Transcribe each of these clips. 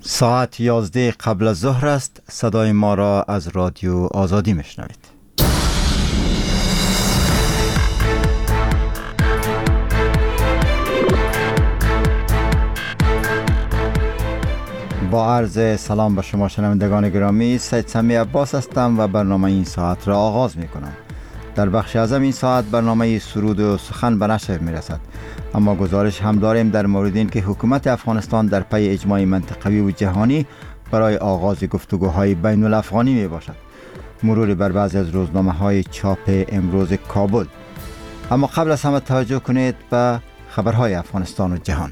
ساعت 11 قبل از ظهر است. صدای ما را از رادیو آزادی میشنوید. با عرض سلام به شما شنوندگان گرامی، سید سمی عباس هستم و برنامه این ساعت را آغاز می کنم. در بخش اعظم این ساعت برنامه سرود و سخن به نشر می رسد، اما گزارش هم داریم در مورد این که حکومت افغانستان در پی اجماع منطقوی و جهانی برای آغاز گفتگوهای بین الافغانی می باشد. مرور بر بعضی از روزنامه های چاپ امروز کابل. اما قبل از همه توجه کنید به خبرهای افغانستان و جهان.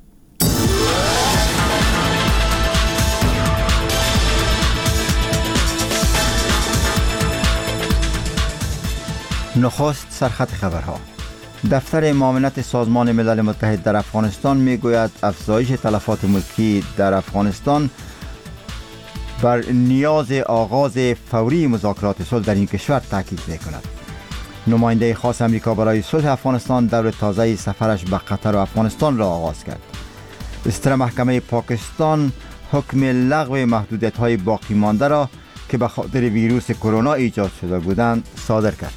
نخست سرخط خبرها. دفتر معاونت سازمان ملل متحد در افغانستان میگوید افزایش تلفات ملکی در افغانستان بر نیاز آغاز فوری مذاکرات صلح در این کشور تاکید میکند. نماینده خاص امریکا برای صلح افغانستان دور تازه سفرش به قطر و افغانستان را آغاز کرد. ستر محکمه پاکستان حکم لغو محدودیت‌های باقی مانده را که به خاطر ویروس کرونا ایجاد شده بودند صادر کرد.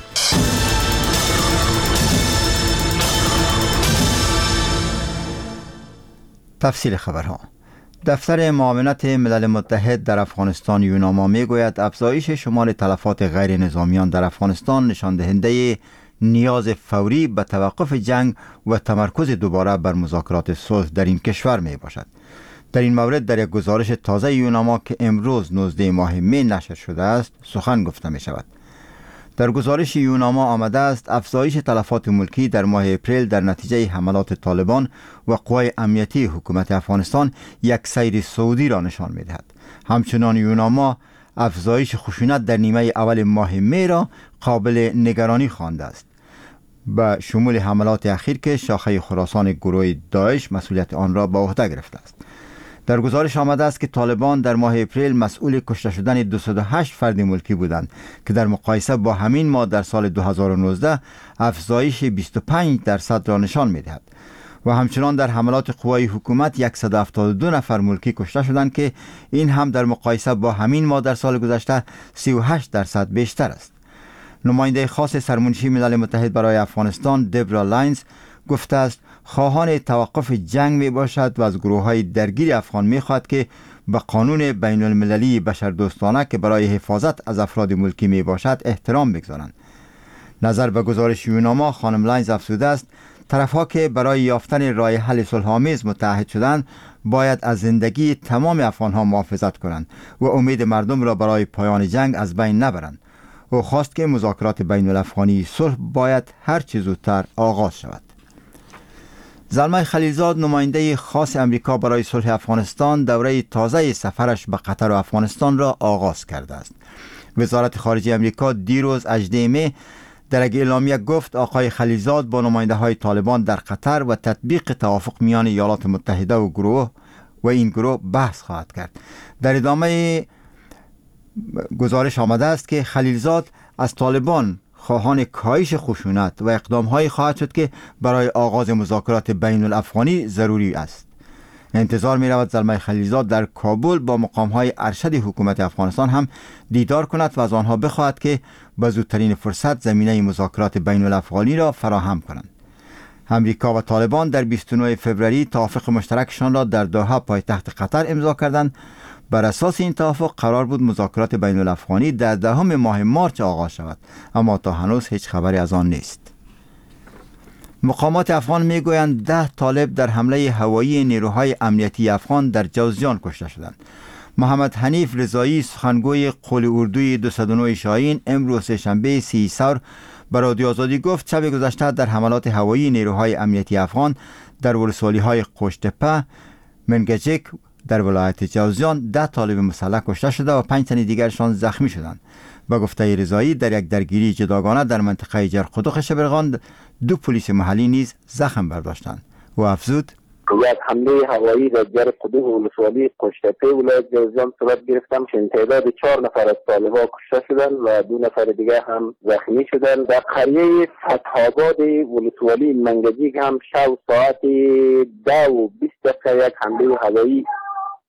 تفصیل خبرها. دفتر معاونت ملل متحد در افغانستان یوناما میگوید افزایش شمار تلفات غیر نظامیان در افغانستان نشان دهنده نیاز فوری به توقف جنگ و تمرکز دوباره بر مذاکرات صلح در این کشور می باشد. در این مورد در یک گزارش تازه یوناما که امروز 19 ماه می نشر شده است سخن گفته می شود. در گزارش یوناما آمده است افزایش تلفات ملکی در ماه اپریل در نتیجه حملات طالبان و قوای امنیتی حکومت افغانستان یک سیر صعودی را نشان می‌دهد. همچنان یوناما افزایش خشونت در نیمه اول ماه می را قابل نگرانی خوانده است، به شمول حملات اخیر که شاخه خراسان گروه داعش مسئولیت آن را به عهده گرفته است. در گزارش آمده است که طالبان در ماه اپریل مسئول کشته شدن 208 فرد ملکی بودند که در مقایسه با همین ماه در سال 2019 افزایش 25% را نشان می‌دهد و همچنان در حملات قوای حکومت 172 نفر ملکی کشته شدند که این هم در مقایسه با همین ماه در سال گذشته 38% بیشتر است. نماینده خاص سرمنشی ملل متحد برای افغانستان دبرا لاینز گفته است خواهان توقف جنگ می باشد و از گروه های درگیر افغان می خواهد که به قانون بین المللی بشردوستانه که برای حفاظت از افراد ملکی می باشد احترام بگذارند. نظر به گزارش یوناما خانم لاینز افزوده است طرفها که برای یافتن راه حل صلح‌آمیز متحد شدند باید از زندگی تمام افغانها محافظت کنند و امید مردم را برای پایان جنگ از بین نبرند. او خواست که مذاکرات بین الافغانی صلح باید هر چه زودتر آغاز شود. زلمه خلیلزاد نماینده خاص امریکا برای صلح افغانستان دوره تازه سفرش به قطر و افغانستان را آغاز کرده است. وزارت خارجه امریکا دیروز 18 می در یک اعلامیه گفت آقای خلیلزاد با نماینده های طالبان در قطر و تطبیق توافق میان ایالات متحده و این گروه بحث خواهد کرد. در ادامه گزارش آمده است که خلیلزاد از طالبان خواهان کاهش خشونت و اقدام‌هایی خواهد شد که برای آغاز مذاکرات بین الافغانی ضروری است. انتظار می‌رود زلمه خلیلزاد در کابل با مقام‌های ارشد حکومت افغانستان هم دیدار کند و از آنها بخواهد که به زودترین فرصت زمینه مذاکرات بین الافغانی را فراهم کنند. امریکا و طالبان در 29 فوریه توافق مشترکشان را در دوحه پایتخت قطر امضا کردند. بر اساس این توافق قرار بود مذاکرات بین الافغانی در 10 ماه مارس آغاز شود، اما تا هنوز هیچ خبری از آن نیست. مقامات افغان میگویند 10 طالب در حمله هوایی نیروهای امنیتی افغان در جوزجان کشته شدند. محمد حنیف رضایی سخنگوی قول اردوی 209 شاهین امروز سه‌شنبه 30 ثور به رادیو آزادی گفت شب گذشته در حملات هوایی نیروهای امنیتی افغان در ولسوالی‌های قوشتپه، منگجک در ولایت جوزجان 10 طالب مسلح کشته شده و 5 تن دیگرشان زخمی شدند. به گفته رضایی در یک درگیری جداگانه در منطقه جرقدوق شبرغان 2 پلیس محلی نیز زخم برداشتند. و افزود یک حمله هوایی در جرقدوق ولسوالی قوشتپه ولایت جوزجان صورت گرفتم که تعداد 4 نفر از طالبان کشته شدند و 2 نفر دیگر هم زخمی شدند. در قریه فتح‌آباد ولسوالی منگجیک هم شب ساعت 10:20 یک حمله هوایی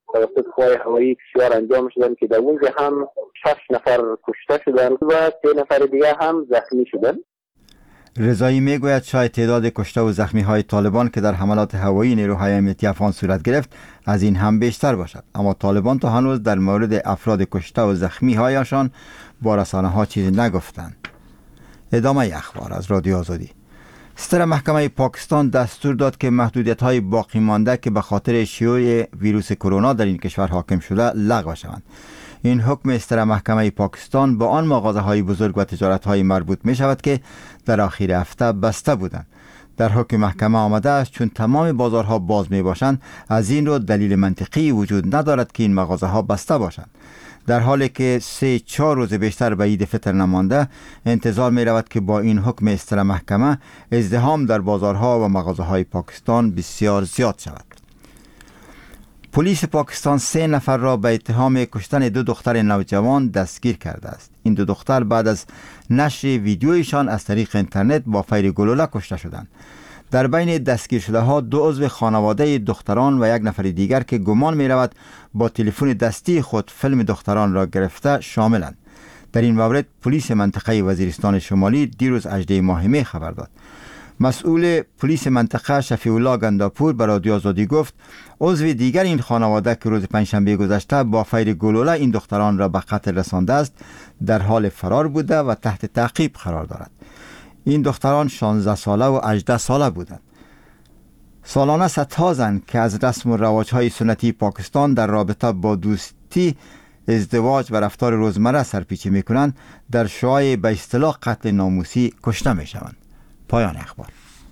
توسط قوای هوایی کشور انجام شدن که در اونجا هم 6 نفر کشته شدن و 3 نفر دیگه هم زخمی شدن. رضایی میگوید شاید تعداد کشته و زخمی های طالبان که در حملات هوایی نیروهای امنیتی افغان صورت گرفت از این هم بیشتر باشد، اما طالبان تا هنوز در مورد افراد کشته و زخمی هایشان با رسانه ها چیزی نگفتند. ادامه اخبار از رادیو آزادی. ستر محکمه پاکستان دستور داد که محدودیت های باقی مانده که به خاطر شیوع ویروس کرونا در این کشور حاکم شده لغو شوند. این حکم ستر محکمه پاکستان با آن مغازه های بزرگ و تجارت های مربوط می شود که در آخر هفته بسته بودند. در حکم محکمه آمده است چون تمام بازارها باز می باشند، از این رو دلیل منطقی وجود ندارد که این مغازه ها بسته باشند. در حالی که 3-4 روز بیشتر به عید فطر نمانده، انتظار می رود که با این حکم ستر محکمه ازدحام در بازارها و مغازه های پاکستان بسیار زیاد شود. پلیس پاکستان 3 نفر را به اتهام کشتن 2 دختر نوجوان دستگیر کرده است. این 2 دختر بعد از نشر ویدیویشان از طریق اینترنت با فیر گلوله کشته شدند. در بین دستگیر شده ها 2 عضو خانواده دختران و 1 نفر دیگر که گمان می رود با تلفن دستی خود فیلم دختران را گرفته شاملند. در این مورد پلیس منطقه وزیرستان شمالی دیروز 18 ماه می خبر داد. مسئول پلیس منطقه شفیع الله گنداپور به رادیو آزادی گفت عضو دیگر این خانواده که روز پنجشنبه گذشته با فیر گلوله این دختران را به قتل رسانده است در حال فرار بوده و تحت تعقیب قرار دارد. این دختران 16 ساله و 18 ساله بودند. سالانه صدها زن که از رسم و رواج‌های سنتی پاکستان در رابطه با دوستی، ازدواج و رفتار روزمره سرپیچی می‌کنند در شعاع به اصطلاح قتل ناموسی کشته می‌شوند. پایان اخبار.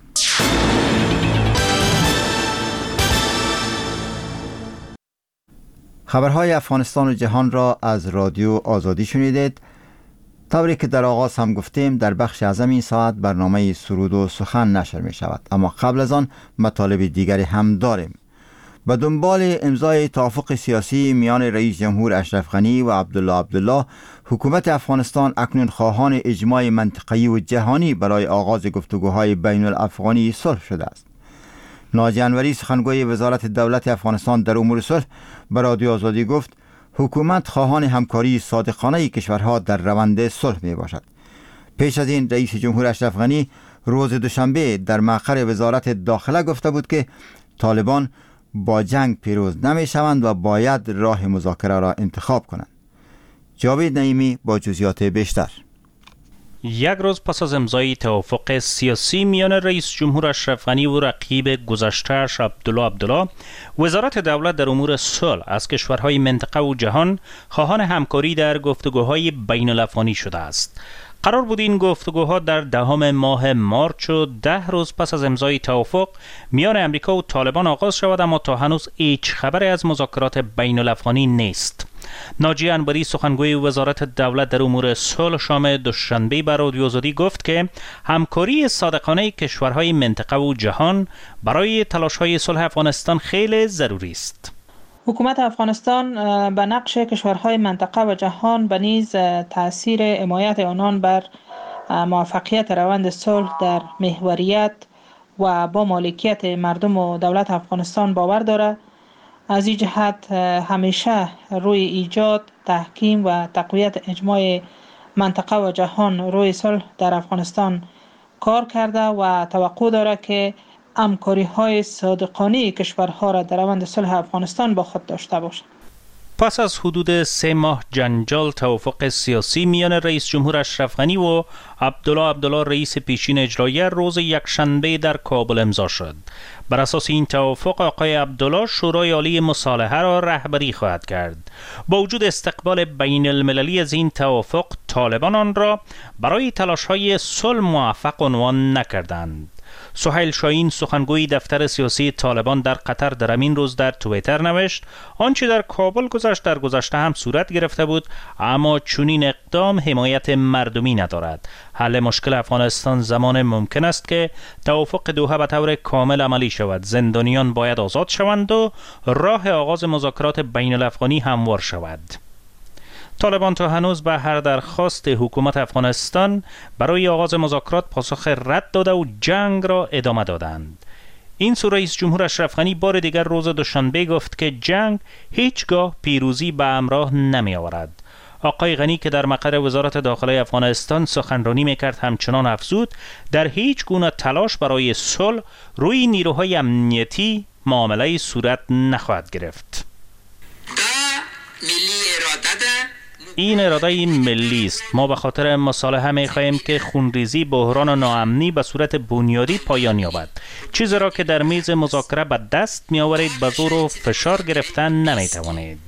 خبرهای افغانستان و جهان را از رادیو آزادی شنیدید. طوری که در آغاز هم گفتیم در بخش اعظم این ساعت برنامه سرود و سخن نشر می شود، اما قبل از آن مطالب دیگری هم داریم. به دنبال امضای توافق سیاسی میان رئیس جمهور اشرف غنی و عبدالله، حکومت افغانستان اکنون خواهان اجماع منطقه‌ای و جهانی برای آغاز گفتگوهای بین الافغانی صلح شده است. ناجی انوری سخنگوی وزارت دولت افغانستان در امور صلح به رادیو آزادی گفت حکومت خواهان همکاری صادقانه کشورها در روند صلح می باشد. پیش از این رئیس جمهور اشرف غنی روز دوشنبه در مقر وزارت داخله گفته بود که طالبان با جنگ پیروز نمی شوند و باید راه مذاکره را انتخاب کنند. جاوید نعیمی با جزئیات بیشتر. یک روز پس از امضای توافق سیاسی میان رئیس جمهور اشرف غنی و رقیب گذشته‌اش عبدالله، وزارت دولت در امور صلح از کشورهای منطقه و جهان خواهان همکاری در گفتگوهای بین الافغانی شده است. قرار بود این گفتگوها در 10 ماه مارچ و 10 روز پس از امضای توافق میان امریکا و طالبان آغاز شود، اما تا هنوز هیچ خبری از مذاکرات بین الافغانی نیست. ناجی انوری سخنگوی وزارت دولت در امور صلح شام دوشنبه بر رادیو آزادی گفت که همکاری صادقانه کشورهای منطقه و جهان برای تلاش‌های صلح افغانستان خیلی ضروری است. حکومت افغانستان به نقش کشورهای منطقه و جهان به نیز تأثیر حمایت آنان بر موفقیت روند صلح در محوریت و با مالکیت مردم و دولت افغانستان باور دارد. از این جهت همیشه روی ایجاد، تحکیم و تقویت اجماع منطقه و جهان روی صلح در افغانستان کار کرده و توقع دارد که همکاری‌های صادقانه کشورها را در روند صلح افغانستان با خود داشته باشد. پس از حدود 3 ماه جنجال، توافق سیاسی میان رئیس جمهور اشرف غنی و عبدالله رئیس پیشین اجرایی روز یکشنبه در کابل امضا شد. بر اساس این توافق آقای عبدالله شورای عالی مصالحه را رهبری خواهد کرد. با وجود استقبال بین المللی از این توافق، طالبان آن را برای تلاش‌های صلح موفق عنوان نکردند. سهیل شاهین سخنگوی دفتر سیاسی طالبان در قطر در همین روز در توییتر نوشت آنچه در کابل گذشت در گذشته هم صورت گرفته بود، اما چنین اقدام حمایت مردمی ندارد. حل مشکل افغانستان زمان ممکن است که توافق دوحه به طور کامل عملی شود. زندانیان باید آزاد شوند و راه آغاز مذاکرات بین الافغانی هموار شود. طالبان تا هنوز به هر درخواست حکومت افغانستان برای آغاز مذاکرات پاسخ رد داده و جنگ را ادامه دادند. این سو رئیس جمهور اشرف غنی بار دیگر روز دوشنبه گفت که جنگ هیچگاه پیروزی به همراه نمی آورد. آقای غنی که در مقر وزارت داخله افغانستان سخنرانی میکرد همچنان افزود در هیچ گونه تلاش برای صلح روی نیروهای امنیتی معامله صورت نخواهد گرفت. این اراده ملی است. ما به خاطر مصالحه می‌خواهیم که خونریزی، بحران و ناامنی به صورت بنیادی پایان یابد. چیزی را که در میز مذاکره به دست می‌آورید به زور و فشار گرفتن نمی‌توانید.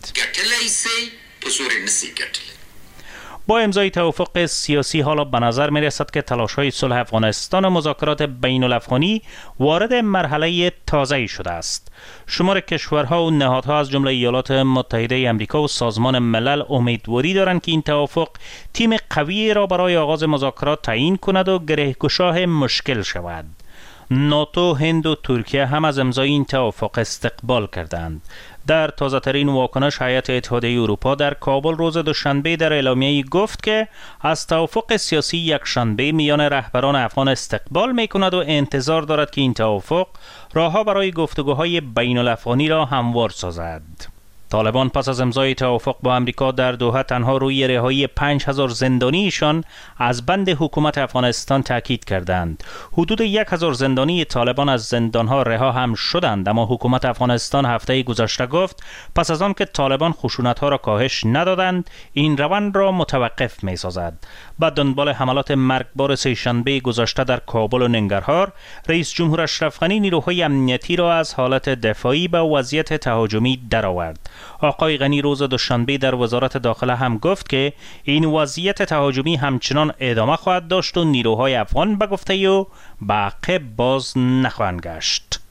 با امضای توافق سیاسی حالا به نظر می رسد که تلاش‌های صلح افغانستان و مذاکرات بین الافغانی وارد مرحله تازه‌ای شده است. شمار کشورها و نهادها از جمله ایالات متحده آمریکا و سازمان ملل امیدواری دارند که این توافق تیم قوی را برای آغاز مذاکرات تعیین کند و گره‌گشای مشکل شود. ناتو، هند و ترکیه هم از امضای این توافق استقبال کردند. در تازه‌ترین واکنش هیئت اتحادیه اروپا در کابل روز دوشنبه در اعلامیه‌ای گفت که از توافق سیاسی یکشنبه میان رهبران افغان استقبال می‌کند و انتظار دارد که این توافق راه‌ها برای گفتگوهای بین الافغانی را هموار سازد. طالبان پس از امضای توافق با امریکا در دوحه تنها روی رهایی 5000 زندانیشان از بند حکومت افغانستان تاکید کردند. حدود 1000 زندانی طالبان از زندانها رها هم شدند، اما حکومت افغانستان هفته گذشته گفت پس از آن که طالبان خشونت‌ها را کاهش ندادند، این روند را متوقف می‌سازد. بعد دنبال حملات مرگبار سه‌شنبه گذشته در کابل و ننگرهار، رئیس جمهور اشرف غنی نیروهای امنیتی را از حالت دفاعی به وضعیت تهاجمی درآورد. آقای غنی روز دوشنبه در وزارت داخله هم گفت که این وضعیت تهاجمی همچنان ادامه خواهد داشت و نیروهای افغان به گفته او به عقب باز نخواهند گشت.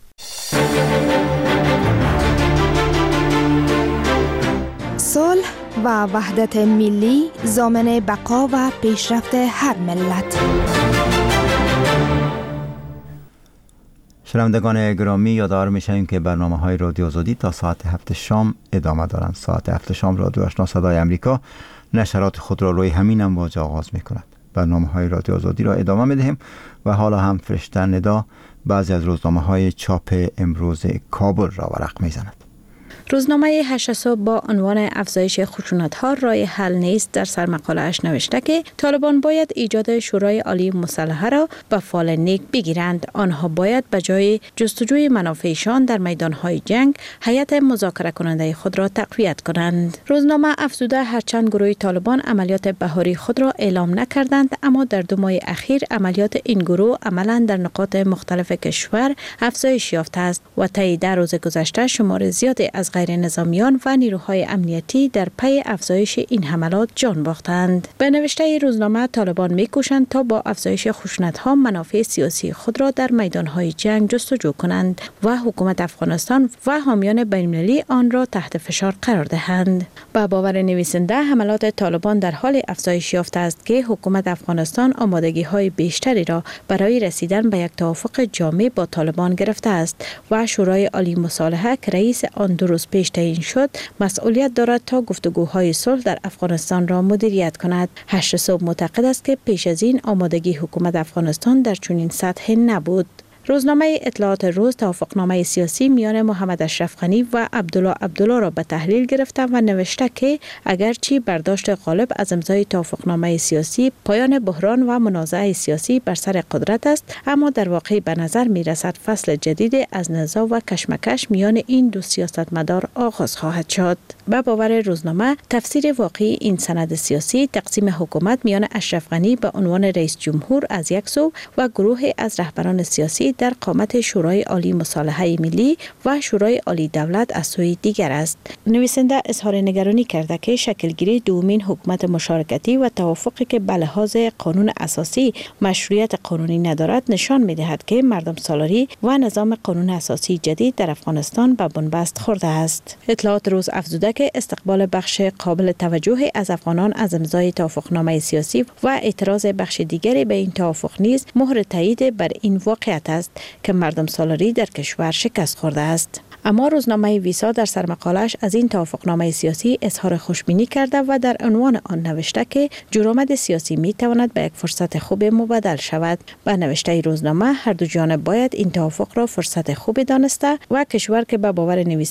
صلح و وحدت ملی ضامن بقا و پیشرفت هر ملت. شنوندگان گرامی، یادآور می‌شویم که برنامه‌های رادیو آزادی تا ساعت 7 شام ادامه دارند. ساعت 7 شام رادیو آشنا صدای امریکا نشرات خود را روی همین امواج آغاز می‌کند. برنامه‌های رادیو آزادی را ادامه می‌دهیم و حالا هم فرشته ندا بعضی از روزنامه‌های چاپ امروز کابل را ورق می‌زند. روزنامه 8 صبح با عنوان افزایش خشونت‌ها راه حل نیست در سرمقاله‌اش نوشته که طالبان باید ایجاد شورای عالی مسلحه را به فال نیک بگیرند. آنها باید به جای جستجوی منافعشان در میدان‌های جنگ هیئت مذاکره کننده خود را تقویت کنند. روزنامه افزوده هرچند گروه طالبان عملیات بهاری خود را اعلام نکردند، اما در 2 ماه اخیر عملیات این گروه عملاً در نقاط مختلف کشور افزایش یافته است و طی 10 روز گذشته شمار زیادی از غیر نظامیان و نیروهای امنیتی در پی افزایش این حملات جان باختند. به نوشته روزنامه طالبان می‌کوشند تا با افزایش خشونت‌ها منافع سیاسی خود را در میدان‌های جنگ جستجو کنند و حکومت افغانستان و حامیان بین‌المللی آن را تحت فشار قرار دهند. با باور نویسنده حملات طالبان در حال افزایش یافته است که حکومت افغانستان آمادگی‌های بیشتری را برای رسیدن به یک توافق جامع با طالبان گرفته است و شورای عالی مصالحه که رئیس آن 2 روز پیش تعیین شد مسئولیت دارد تا گفتگوهای صلح در افغانستان را مدیریت کند. 8 صبح معتقد است که پیش از این آمادگی حکومت افغانستان در چنین سطح نبود. روزنامه اطلاعات روز توافقنامه سیاسی میان محمد اشرف غنی و عبدالله را به تحلیل گرفته و نوشته که اگرچه برداشت غالب از امضای توافقنامه سیاسی پایان بحران و منازعه سیاسی بر سر قدرت است، اما در واقع به نظر می رسد فصل جدید از نزاع و کشمکش میان این دو سیاستمدار آغاز خواهد شد. به باور روزنامه تفسیر واقعی این سند سیاسی تقسیم حکومت میان اشرف غنی به عنوان رئیس جمهور از یک سو و گروه از رهبران سیاسی در قامت شورای عالی مصالحه ملی و شورای عالی دولت از سوی دیگر است. نویسنده اظهار نگرانی کرده که شکلگیری دومین حکومت مشارکتی و توافقی که به لحاظ قانون اساسی مشروعیت قانونی ندارد نشان می‌دهد که مردم سالاری و نظام قانون اساسی جدید در افغانستان به بنبست خورده است. اطلاعات روز افزوده که استقبال بخش قابل توجهی از افغانان از امضای توافقنامه سیاسی و اعتراض بخش دیگری به این توافق نیز مهر تایید بر این واقعیت است که مردم سالاری در کشور شکست خورده است. اما روزنامه ویسا در سرمقاله‌اش از این توافقنامه سیاسی اظهار خوشبینی کرده و در عنوان آن نوشته که جرآمد سیاسی می تواند به یک فرصت خوب مبدل شود. به نوشته روزنامه هر دو جانب باید این توافق را فرصت خوبی دانسته و کشور که به باور